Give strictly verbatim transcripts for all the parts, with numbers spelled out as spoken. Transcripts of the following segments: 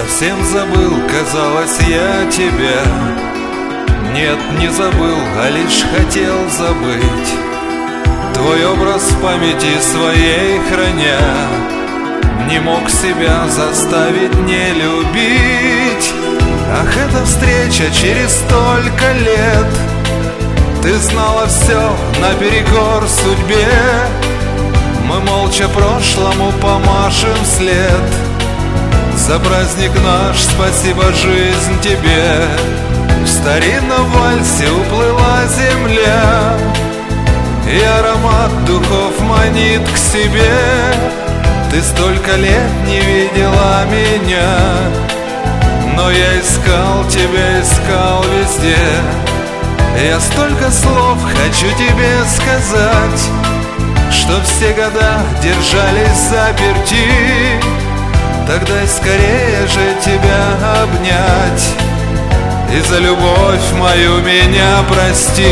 Совсем забыл, казалось, я тебя. Нет, не забыл, а лишь хотел забыть. Твой образ в памяти своей храня, не мог себя заставить не любить. Ах, эта встреча через столько лет. Ты знала все наперекор судьбе. Мы молча прошлому помашем вслед. За праздник наш спасибо, жизнь тебе. В старинном вальсе уплыла земля, и аромат духов манит к себе. Ты столько лет не видела меня, но я искал тебя, искал везде. Я столько слов хочу тебе сказать, что все года держались заперти. Тогда скорее же тебя обнять и за любовь мою меня прости.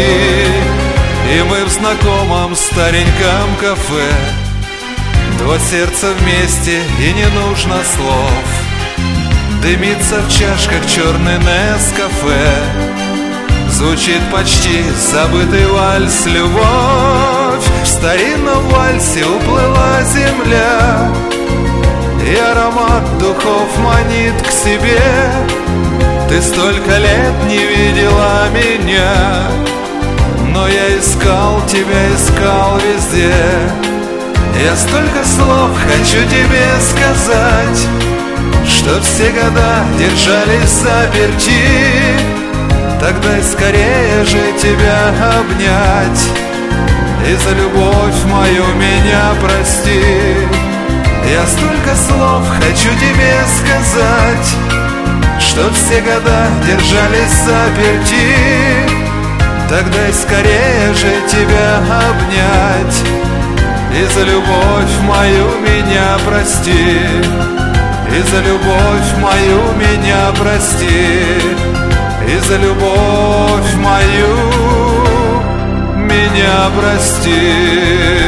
И мы в знакомом стареньком кафе, два сердца вместе и не нужно слов. Дымится в чашках черный Нескафе, звучит почти забытый вальс «Любовь». В старинном вальсе уплыла земля, и аромат духов манит к себе. Ты столько лет не видела меня, но я искал тебя, искал везде. Я столько слов хочу тебе сказать, что все года держались заперти. Тогда скорее же тебя обнять и за любовь мою меня прости. Я столько слов хочу тебе сказать, что все года держались заперти. Тогда скорее же тебя обнять и за любовь мою меня прости. И за любовь мою меня прости. И за любовь мою меня прости.